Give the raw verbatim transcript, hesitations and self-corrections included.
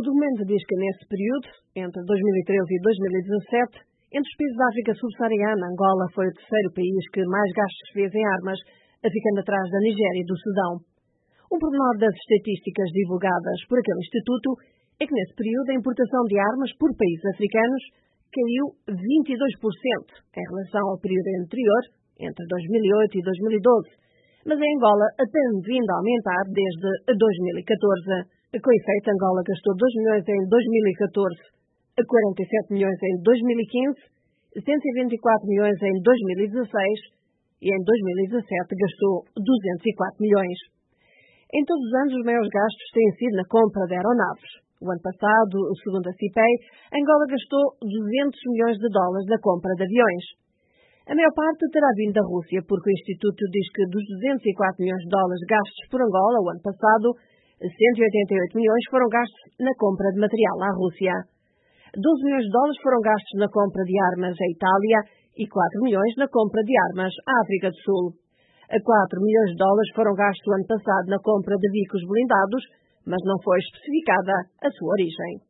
documento diz que nesse período, entre dois mil e treze e dois mil e dezassete, entre os países da África subsaariana, Angola foi o terceiro país que mais gastos fez em armas, ficando atrás da Nigéria e do Sudão. Um pormenor das estatísticas divulgadas por aquele instituto é que nesse período a importação de armas por países africanos caiu vinte e dois por cento em relação ao período anterior, entre dois mil e oito e dois mil e doze, mas em Angola tem vindo a aumentar desde dois mil e catorze. Com efeito, Angola gastou dois milhões em dois mil e catorze, quarenta e sete milhões em dois mil e quinze, cento e vinte e quatro milhões em dois mil e dezasseis e em dois mil e dezassete gastou duzentos e quatro milhões. Em todos os anos, os maiores gastos têm sido na compra de aeronaves. O ano passado, segundo a CIPEI, Angola gastou duzentos milhões de dólares na compra de aviões. A maior parte terá vindo da Rússia, porque o Instituto diz que dos duzentos e quatro milhões de dólares gastos por Angola o ano passado, cento e oitenta e oito milhões foram gastos na compra de material à Rússia. doze milhões de dólares foram gastos na compra de armas à Itália e quatro milhões na compra de armas à África do Sul. quatro milhões de dólares foram gastos o ano passado na compra de veículos blindados, mas não foi especificada a sua origem.